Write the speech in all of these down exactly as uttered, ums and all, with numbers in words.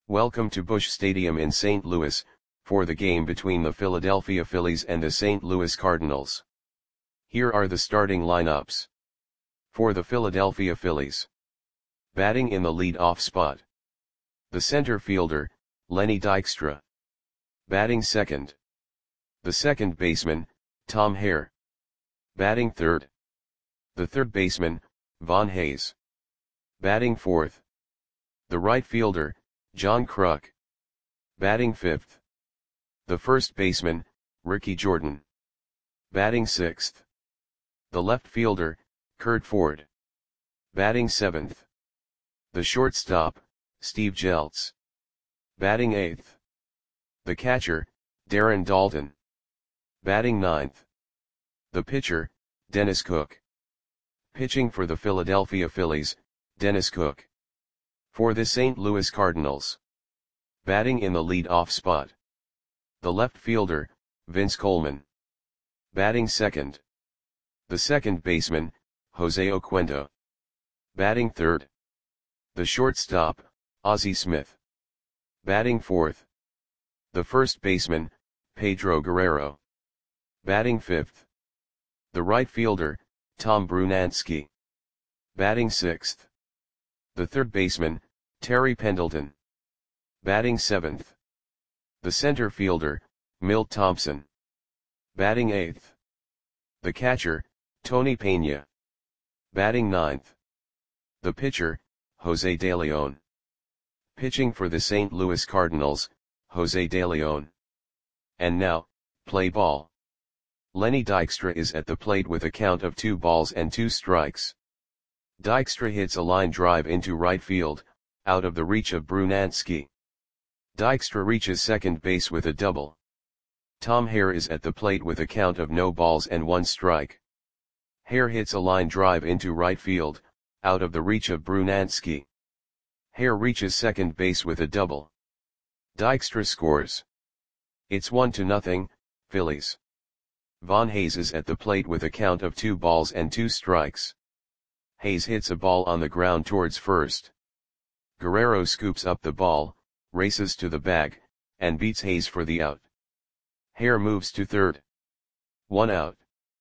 Welcome to Busch Stadium in Saint Louis, for the game between the Philadelphia Phillies and the Saint Louis Cardinals. Here are the starting lineups. For the Philadelphia Phillies. Batting in the lead-off spot. The center fielder, Lenny Dykstra. Batting second. The second baseman, Tom Hare. Batting third. The third baseman, Von Hayes. Batting fourth. The right fielder, John Kruk. Batting fifth. The first baseman, Ricky Jordan. Batting sixth. The left fielder, Curt Ford. Batting seventh. The shortstop, Steve Jeltz. Batting eighth. The catcher, Darren Daulton. Batting ninth. The pitcher, Dennis Cook. Pitching for the Philadelphia Phillies, Dennis Cook. For the Saint Louis Cardinals. Batting in the lead-off spot. The left fielder, Vince Coleman. Batting second. The second baseman, Jose Oquendo. Batting third. The shortstop, Ozzie Smith. Batting fourth. The first baseman, Pedro Guerrero. Batting fifth. The right fielder, Tom Brunansky. Batting sixth. The third baseman, Terry Pendleton. Batting seventh. The center fielder, Milt Thompson. Batting eighth. The catcher, Tony Pena. Batting ninth. The pitcher, Jose De Leon. Pitching for the Saint Louis Cardinals, Jose De Leon. And now, play ball. Lenny Dykstra is at the plate with a count of two balls and two strikes. Dykstra hits a line drive into right field, out of the reach of Brunansky. Dykstra reaches second base with a double. Tom Hare is at the plate with a count of no balls and one strike. Hare hits a line drive into right field, out of the reach of Brunansky. Hare reaches second base with a double. Dykstra scores. It's one to nothing, Phillies. Von Hayes is at the plate with a count of two balls and two strikes. Hayes hits a ball on the ground towards first. Guerrero scoops up the ball, races to the bag, and beats Hayes for the out. Hare moves to third. One out.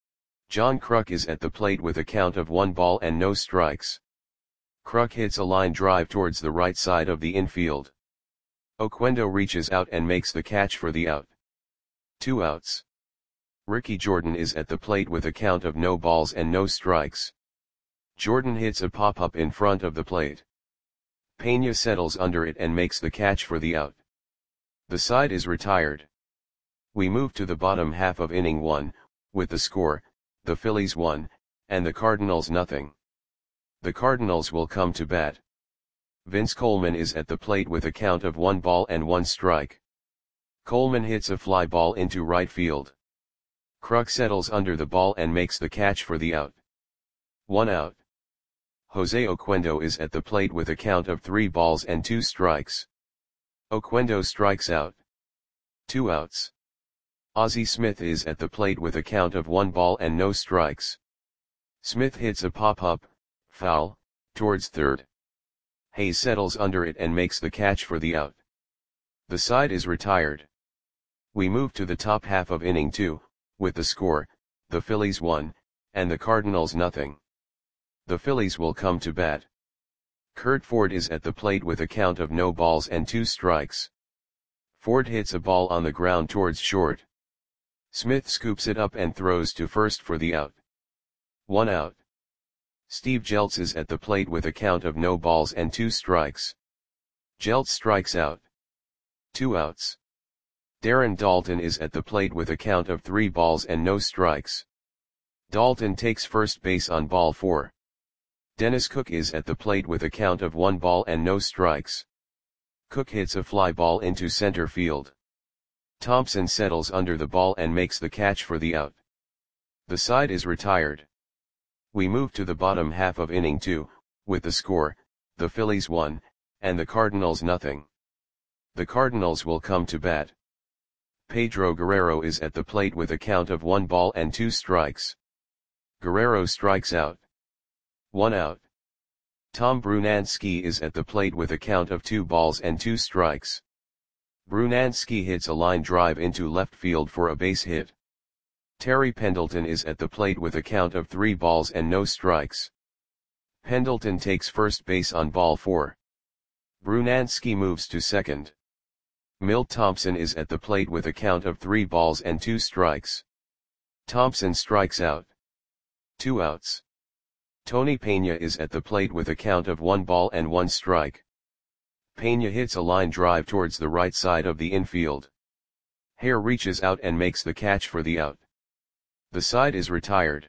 John Kruk is at the plate with a count of one ball and no strikes. Kruk hits a line drive towards the right side of the infield. Oquendo reaches out and makes the catch for the out. Two outs. Ricky Jordan is at the plate with a count of no balls and no strikes. Jordan hits a pop-up in front of the plate. Pena settles under it and makes the catch for the out. The side is retired. We move to the bottom half of inning one, with the score, the Phillies one, and the Cardinals nothing. The Cardinals will come to bat. Vince Coleman is at the plate with a count of one ball and one strike. Coleman hits a fly ball into right field. Kruk settles under the ball and makes the catch for the out. One out. Jose Oquendo is at the plate with a count of three balls and two strikes. Oquendo strikes out. Two outs. Ozzie Smith is at the plate with a count of one ball and no strikes. Smith hits a pop-up, foul, towards third. Hayes settles under it and makes the catch for the out. The side is retired. We move to the top half of inning two, with the score, the Phillies one, and the Cardinals nothing. The Phillies will come to bat. Curt Ford is at the plate with a count of no balls and two strikes. Ford hits a ball on the ground towards short. Smith scoops it up and throws to first for the out. One out. Steve Jeltz is at the plate with a count of no balls and two strikes. Jeltz strikes out. Two outs. Darren Daulton is at the plate with a count of three balls and no strikes. Daulton takes first base on ball four. Dennis Cook is at the plate with a count of one ball and no strikes. Cook hits a fly ball into center field. Thompson settles under the ball and makes the catch for the out. The side is retired. We move to the bottom half of inning two, with the score, the Phillies one, and the Cardinals nothing. The Cardinals will come to bat. Pedro Guerrero is at the plate with a count of one ball and two strikes. Guerrero strikes out. One out. Tom Brunansky is at the plate with a count of two balls and two strikes. Brunansky hits a line drive into left field for a base hit. Terry Pendleton is at the plate with a count of three balls and no strikes. Pendleton takes first base on ball four. Brunansky moves to second. Milt Thompson is at the plate with a count of three balls and two strikes. Thompson strikes out. Two outs. Tony Pena is at the plate with a count of one ball and one strike. Pena hits a line drive towards the right side of the infield. Hare reaches out and makes the catch for the out. The side is retired.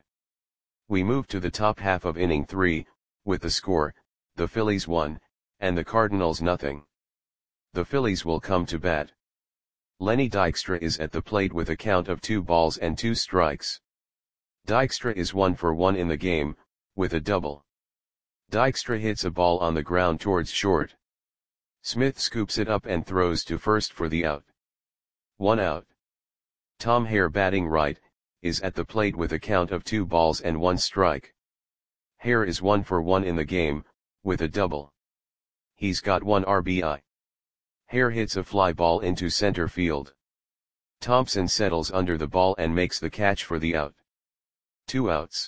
We move to the top half of inning three, with the score, the Phillies one, and the Cardinals nothing. The Phillies will come to bat. Lenny Dykstra is at the plate with a count of two balls and two strikes. Dykstra is one for one in the game, with a double. Dykstra hits a ball on the ground towards short. Smith scoops it up and throws to first for the out. One out. Tom Hare, batting right, is at the plate with a count of two balls and one strike. Hare is one for one in the game, with a double. He's got one R B I. Hare hits a fly ball into center field. Thompson settles under the ball and makes the catch for the out. Two outs.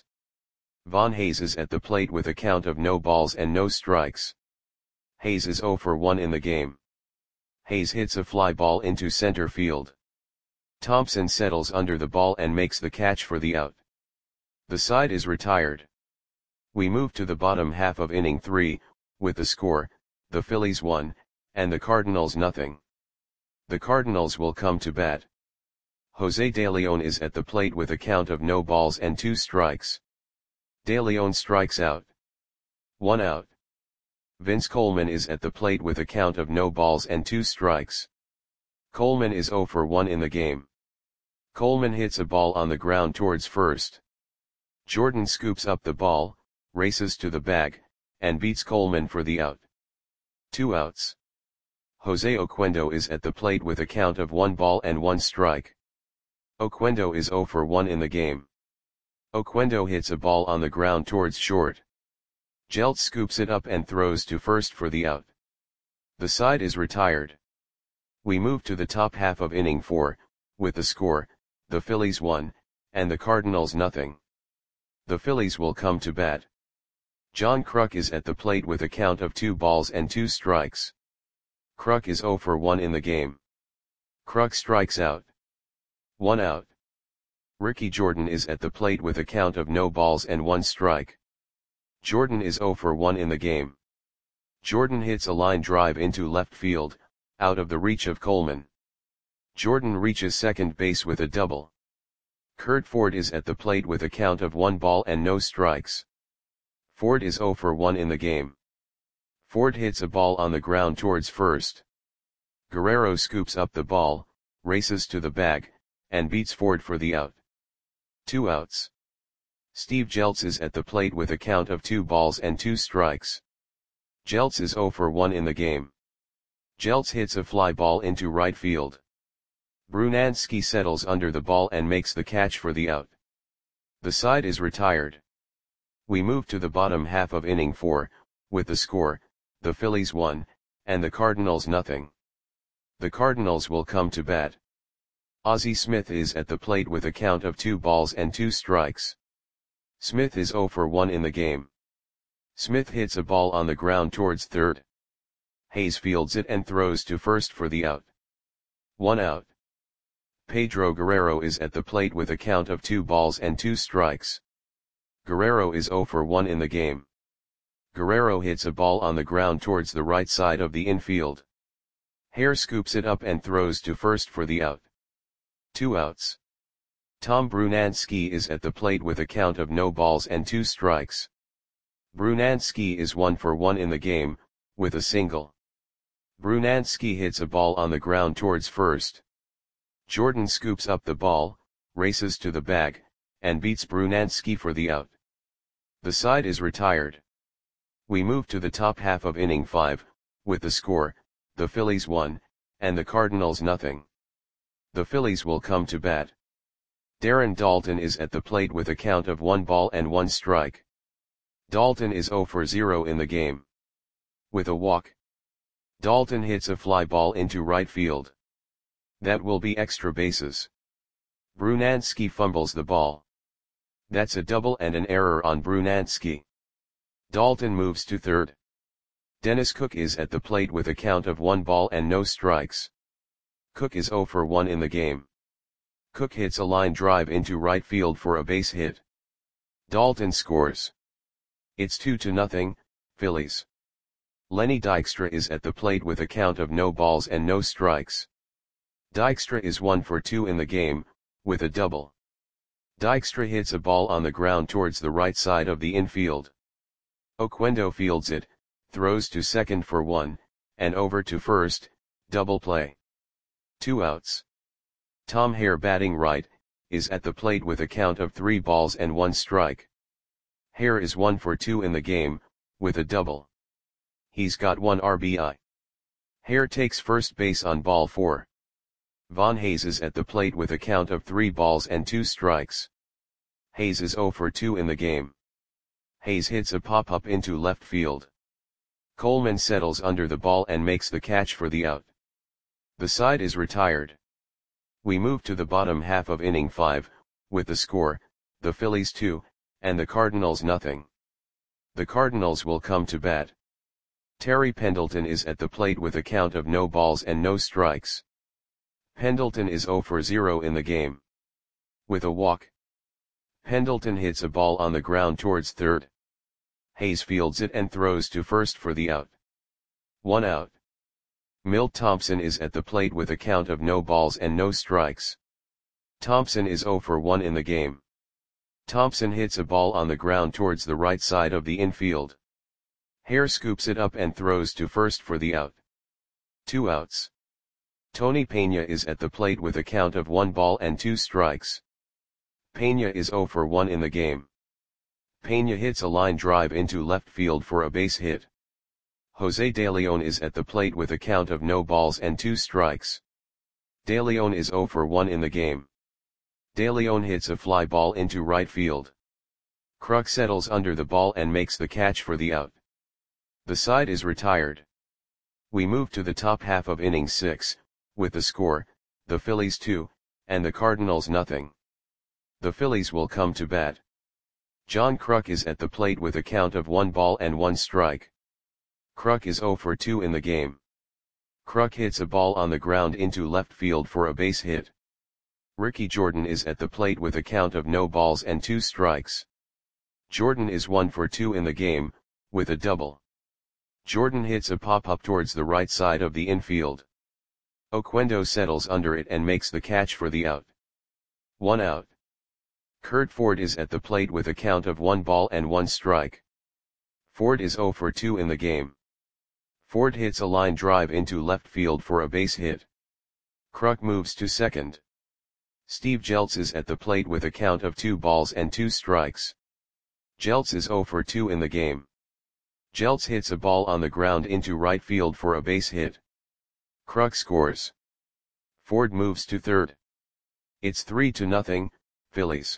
Von Hayes is at the plate with a count of no balls and no strikes. Hayes is zero for one in the game. Hayes hits a fly ball into center field. Thompson settles under the ball and makes the catch for the out. The side is retired. We move to the bottom half of inning three, with the score, the Phillies one, and the Cardinals nothing. The Cardinals will come to bat. Jose De Leon is at the plate with a count of no balls and two strikes. De Leon strikes out. One out. Vince Coleman is at the plate with a count of no balls and two strikes. Coleman is zero for one in the game. Coleman hits a ball on the ground towards first. Jordan scoops up the ball, races to the bag, and beats Coleman for the out. Two outs. Jose Oquendo is at the plate with a count of one ball and one strike. Oquendo is zero for one in the game. Oquendo hits a ball on the ground towards short. Jeltz scoops it up and throws to first for the out. The side is retired. We move to the top half of inning four, with the score, the Phillies one, and the Cardinals nothing. The Phillies will come to bat. John Kruk is at the plate with a count of two balls and two strikes. Kruk is zero for one in the game. Kruk strikes out. One out. Ricky Jordan is at the plate with a count of no balls and one strike. Jordan is zero for one in the game. Jordan hits a line drive into left field, out of the reach of Coleman. Jordan reaches second base with a double. Kurt Ford is at the plate with a count of one ball and no strikes. Ford is zero for one in the game. Ford hits a ball on the ground towards first. Guerrero scoops up the ball, races to the bag, and beats Ford for the out. Two outs. Steve Jeltz is at the plate with a count of two balls and two strikes. Jeltz is zero for one in the game. Jeltz hits a fly ball into right field. Brunansky settles under the ball and makes the catch for the out. The side is retired. We move to the bottom half of inning four, with the score, the Phillies one, and the Cardinals nothing. The Cardinals will come to bat. Ozzie Smith is at the plate with a count of two balls and two strikes. Smith is zero for one in the game. Smith hits a ball on the ground towards third. Hayes fields it and throws to first for the out. One out. Pedro Guerrero is at the plate with a count of two balls and two strikes. Guerrero is zero for one in the game. Guerrero hits a ball on the ground towards the right side of the infield. Hare scoops it up and throws to first for the out. Two outs. Tom Brunansky is at the plate with a count of no balls and two strikes. Brunansky is one for one in the game, with a single. Brunansky hits a ball on the ground towards first. Jordan scoops up the ball, races to the bag, and beats Brunansky for the out. The side is retired. We move to the top half of inning five, with the score, the Phillies one, and the Cardinals nothing. The Phillies will come to bat. Darren Daulton is at the plate with a count of one ball and one strike. Dalton is zero for zero in the game. With a walk, Dalton hits a fly ball into right field. That will be extra bases. Brunansky fumbles the ball. That's a double and an error on Brunansky. Dalton moves to third. Dennis Cook is at the plate with a count of one ball and no strikes. Cook is zero for one in the game. Cook hits a line drive into right field for a base hit. Dalton scores. It's two to nothing, Phillies. Lenny Dykstra is at the plate with a count of no balls and no strikes. Dykstra is one for two in the game, with a double. Dykstra hits a ball on the ground towards the right side of the infield. Oquendo fields it, throws to second for one, and over to first, double play. Two outs. Tom Hare, batting right, is at the plate with a count of three balls and one strike. Hare is one for two in the game, with a double. He's got one R B I. Hare takes first base on ball four. Von Hayes is at the plate with a count of three balls and two strikes. Hayes is zero for two in the game. Hayes hits a pop-up into left field. Coleman settles under the ball and makes the catch for the out. The side is retired. We move to the bottom half of inning five, with the score, the Phillies two, and the Cardinals nothing. The Cardinals will come to bat. Terry Pendleton is at the plate with a count of no balls and no strikes. Pendleton is zero for zero in the game. With a walk, Pendleton hits a ball on the ground towards third. Hayes fields it and throws to first for the out. One out. Milt Thompson is at the plate with a count of no balls and no strikes. Thompson is zero for one in the game. Thompson hits a ball on the ground towards the right side of the infield. Hare scoops it up and throws to first for the out. Two outs. Tony Pena is at the plate with a count of one ball and two strikes. Pena is zero for one in the game. Pena hits a line drive into left field for a base hit. Jose De Leon is at the plate with a count of no balls and two strikes. De Leon is zero for one in the game. De Leon hits a fly ball into right field. Kruk settles under the ball and makes the catch for the out. The side is retired. We move to the top half of inning six, with the score, the Phillies two, and the Cardinals nothing. The Phillies will come to bat. John Kruk is at the plate with a count of one ball and one strike. Kruk is zero for two in the game. Kruk hits a ball on the ground into left field for a base hit. Ricky Jordan is at the plate with a count of no balls and two strikes. Jordan is one for two in the game, with a double. Jordan hits a pop-up towards the right side of the infield. Oquendo settles under it and makes the catch for the out. One out. Kurt Ford is at the plate with a count of one ball and one strike. Ford is zero for two in the game. Ford hits a line drive into left field for a base hit. Kruk moves to second. Steve Jeltz is at the plate with a count of two balls and two strikes. Jeltz is zero for two in the game. Jeltz hits a ball on the ground into right field for a base hit. Kruk scores. Ford moves to third. It's three to nothing, Phillies.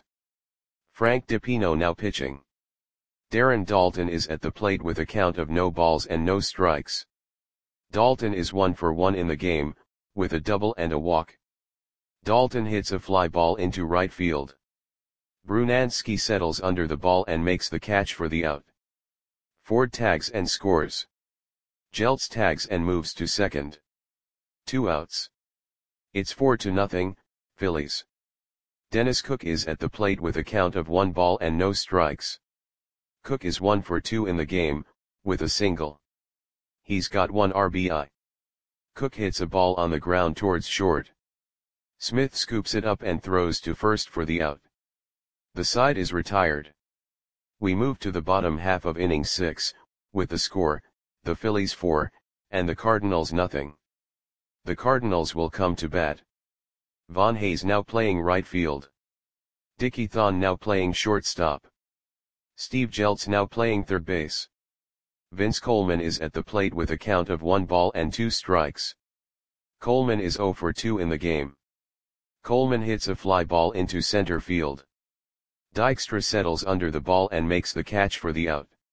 Frank DiPino now pitching. Darren Daulton is at the plate with a count of no balls and no strikes. Daulton is one for one in the game, with a double and a walk. Daulton hits a fly ball into right field. Brunansky settles under the ball and makes the catch for the out. Ford tags and scores. Jeltz tags and moves to second. Two outs. It's four to nothing, Phillies. Dennis Cook is at the plate with a count of one ball and no strikes. Cook is one for two in the game, with a single. He's got one R B I. Cook hits a ball on the ground towards short. Smith scoops it up and throws to first for the out. The side is retired. We move to the bottom half of inning six, with the score, the Phillies four, and the Cardinals nothing. The Cardinals will come to bat. Von Hayes now playing right field. Dickie Thon now playing shortstop. Steve Jeltz now playing third base. Vince Coleman is at the plate with a count of one ball and two strikes. Coleman is zero for two in the game. Coleman hits a fly ball into center field. Dykstra settles under the ball and makes the catch for the out.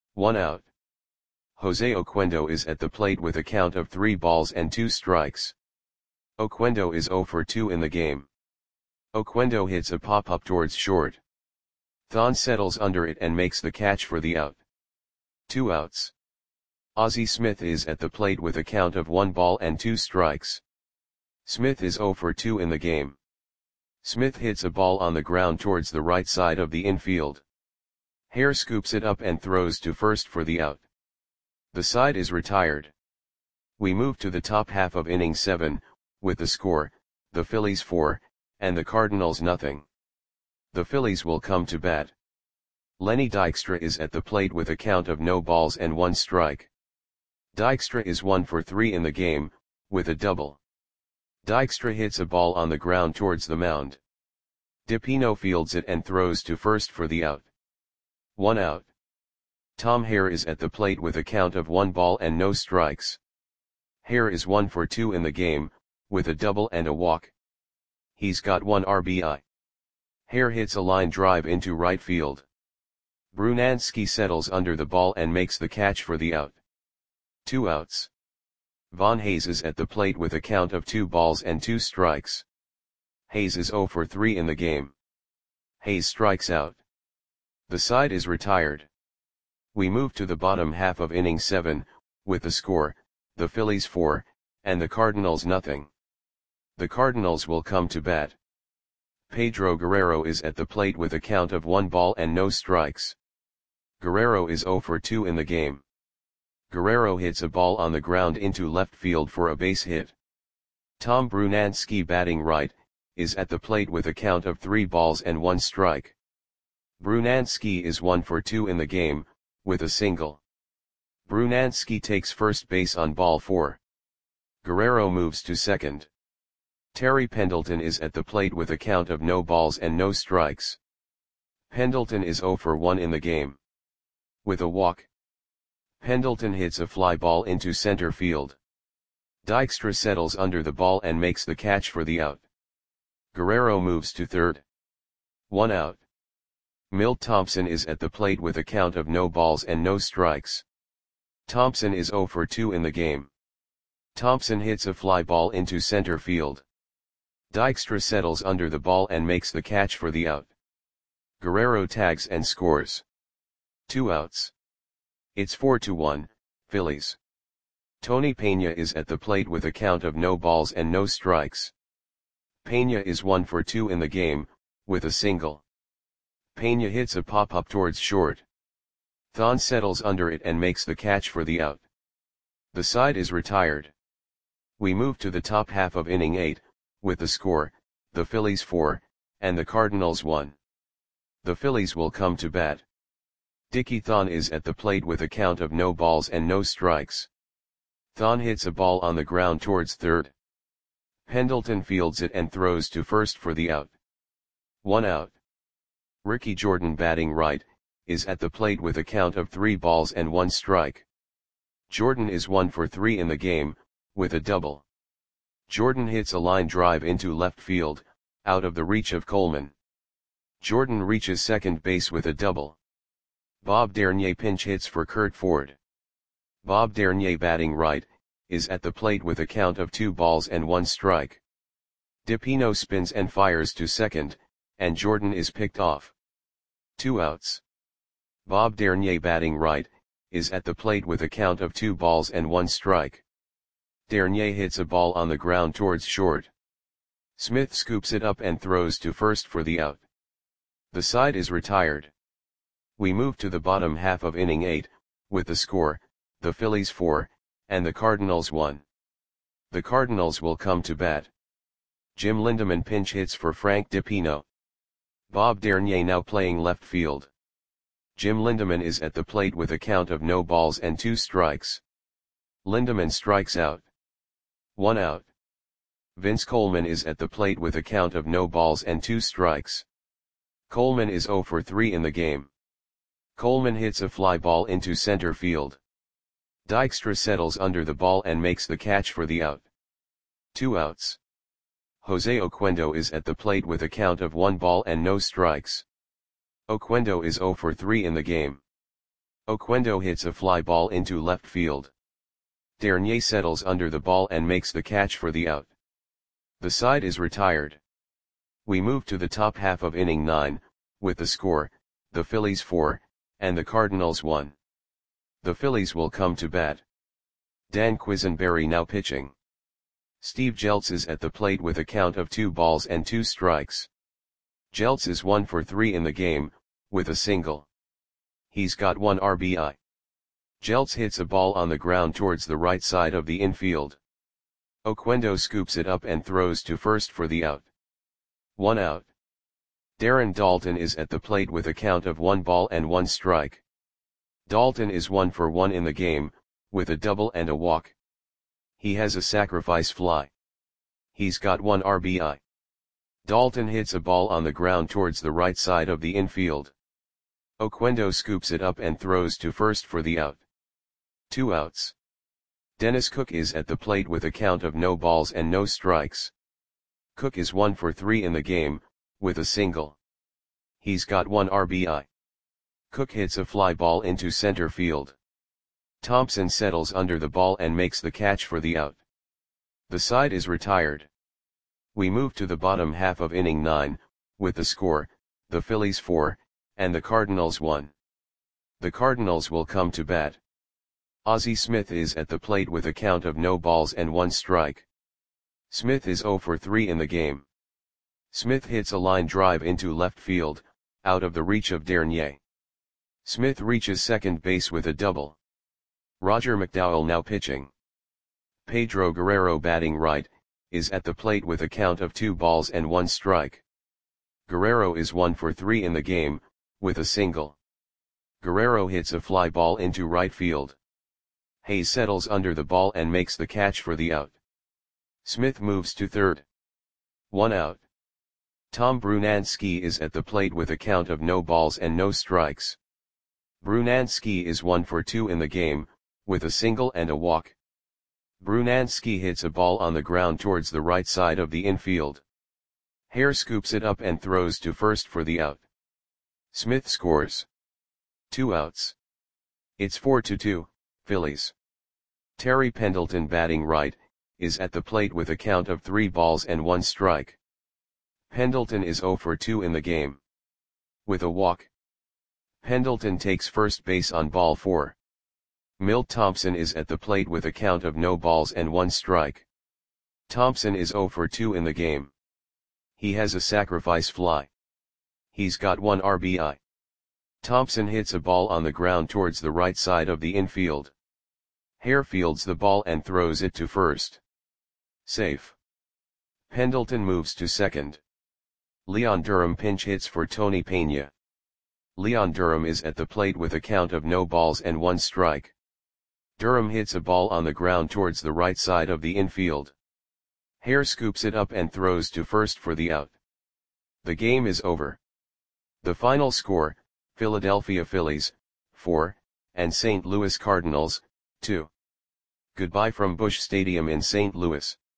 one out. Jose Oquendo is at the plate with a count of three balls and two strikes. Oquendo is zero for two in the game. Oquendo hits a pop-up towards short. Thon settles under it and makes the catch for the out. Two outs. Ozzie Smith is at the plate with a count of one ball and two strikes. Smith is zero for two in the game. Smith hits a ball on the ground towards the right side of the infield. Hare scoops it up and throws to first for the out. The side is retired. We move to the top half of inning seven, with the score, the Phillies four, and the Cardinals nothing. The Phillies will come to bat. Lenny Dykstra is at the plate with a count of no balls and one strike. Dykstra is one for three in the game, with a double. Dykstra hits a ball on the ground towards the mound. DiPino fields it and throws to first for the out. One out. Tom Hare is at the plate with a count of one ball and no strikes. Hare is one for two in the game, with a double and a walk. He's got one R B I. Hare hits a line drive into right field. Brunansky settles under the ball and makes the catch for the out. Two outs. Von Hayes is at the plate with a count of two balls and two strikes. Hayes is zero for three in the game. Hayes strikes out. The side is retired. We move to the bottom half of inning seven, with the score, the Phillies four, and the Cardinals nothing. The Cardinals will come to bat. Pedro Guerrero is at the plate with a count of one ball and no strikes. Guerrero is zero for two in the game. Guerrero hits a ball on the ground into left field for a base hit. Tom Brunansky, batting right, is at the plate with a count of three balls and one strike. Brunansky is one for two in the game, with a single. Brunansky takes first base on ball four. Guerrero moves to second. Terry Pendleton is at the plate with a count of no balls and no strikes. Pendleton is zero for one in the game. With a walk. Pendleton hits a fly ball into center field. Dykstra settles under the ball and makes the catch for the out. Guerrero moves to third. One out. Milt Thompson is at the plate with a count of no balls and no strikes. Thompson is zero for two in the game. Thompson hits a fly ball into center field. Dykstra settles under the ball and makes the catch for the out. Guerrero tags and scores. Two outs. It's four to one, Phillies. Tony Pena is at the plate with a count of no balls and no strikes. Pena is one for two in the game, with a single. Pena hits a pop-up towards short. Thon settles under it and makes the catch for the out. The side is retired. We move to the top half of inning eight, with the score, the Phillies four, and the Cardinals one. The Phillies will come to bat. Dickie Thon is at the plate with a count of no balls and no strikes. Thon hits a ball on the ground towards third. Pendleton fields it and throws to first for the out. One out. Ricky Jordan, batting right, is at the plate with a count of three balls and one strike. Jordan is one for three in the game, with a double. Jordan hits a line drive into left field, out of the reach of Coleman. Jordan reaches second base with a double. Bob Dernier pinch hits for Curt Ford. Bob Dernier, batting right, is at the plate with a count of two balls and one strike. DiPino spins and fires to second, and Jordan is picked off. Two outs. Bob Dernier, batting right, is at the plate with a count of two balls and one strike. Dernier hits a ball on the ground towards short. Smith scoops it up and throws to first for the out. The side is retired. We move to the bottom half of inning eight, with the score, the Phillies four, and the Cardinals one. The Cardinals will come to bat. Jim Lindeman pinch hits for Frank DiPino. Bob Dernier now playing left field. Jim Lindeman is at the plate with a count of no balls and two strikes. Lindeman strikes out. One out. Vince Coleman is at the plate with a count of no balls and two strikes. Coleman is zero for three in the game. Coleman hits a fly ball into center field. Dykstra settles under the ball and makes the catch for the out. Two outs. Jose Oquendo is at the plate with a count of one ball and no strikes. Oquendo is zero for three in the game. Oquendo hits a fly ball into left field. Dernier settles under the ball and makes the catch for the out. The side is retired. We move to the top half of inning nine, with the score, the Phillies four, and the Cardinals one. The Phillies will come to bat. Dan Quisenberry now pitching. Steve Jeltz is at the plate with a count of two balls and two strikes. Jeltz is one for three in the game, with a single. He's got one R B I. Jeltz hits a ball on the ground towards the right side of the infield. Oquendo scoops it up and throws to first for the out. One out. Darren Daulton is at the plate with a count of one ball and one strike. Daulton is one for one in the game, with a double and a walk. He has a sacrifice fly. He's got one R B I. Daulton hits a ball on the ground towards the right side of the infield. Oquendo scoops it up and throws to first for the out. Two outs. Dennis Cook is at the plate with a count of no balls and no strikes. Cook is one for three in the game, with a single. He's got one R B I. Cook hits a fly ball into center field. Thompson settles under the ball and makes the catch for the out. The side is retired. We move to the bottom half of inning nine, with the score, the Phillies four, and the Cardinals one. The Cardinals will come to bat. Ozzie Smith is at the plate with a count of no balls and one strike. Smith is zero for three in the game. Smith hits a line drive into left field, out of the reach of Dernier. Smith reaches second base with a double. Roger McDowell now pitching. Pedro Guerrero batting right, is at the plate with a count of two balls and one strike. Guerrero is one for three in the game, with a single. Guerrero hits a fly ball into right field. Hayes settles under the ball and makes the catch for the out. Smith moves to third. One out. Tom Brunansky is at the plate with a count of no balls and no strikes. Brunansky is one for two in the game, with a single and a walk. Brunansky hits a ball on the ground towards the right side of the infield. Hare scoops it up and throws to first for the out. Smith scores. Two outs. It's four to two, Phillies. Terry Pendleton batting right, is at the plate with a count of three balls and one strike. Pendleton is zero for two in the game. With a walk. Pendleton takes first base on ball four. Milt Thompson is at the plate with a count of no balls and one strike. Thompson is zero for two in the game. He has a sacrifice fly. He's got one R B I. Thompson hits a ball on the ground towards the right side of the infield. Hare fields the ball and throws it to first. Safe. Pendleton moves to second. Leon Durham pinch hits for Tony Pena. Leon Durham is at the plate with a count of no balls and one strike. Durham hits a ball on the ground towards the right side of the infield. Hare scoops it up and throws to first for the out. The game is over. The final score, Philadelphia Phillies, four, and Saint Louis Cardinals, two. Goodbye from Busch Stadium in Saint Louis.